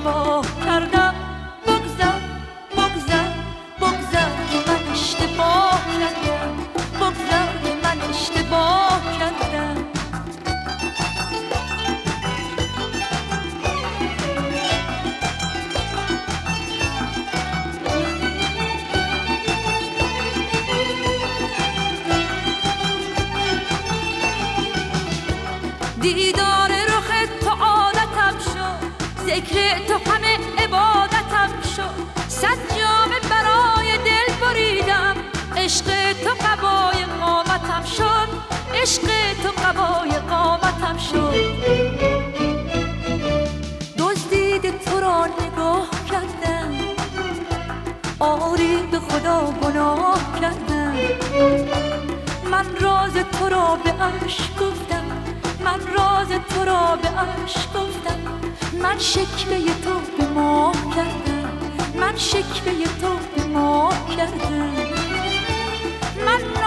اشتباه کردم. بگذر بگذر بگذر که من اشتباه کردم. بگذر که من اشتباه کردم. دیدار رخ تو عادتم شد، ذکر تو همه عبادتم شد. صد جامه برای دل بریدم، عشق تو قبای قامتم شد. عشق تو قبای قامتم شد. دزدید تو را نگاه کردم، آری به خدا گناه کردم. من راز تو را به عشق گفتم، من راز تو را به عشق گفتم. من شکوه تو به ماه کردم، من شکوه تو به ماه کردم. من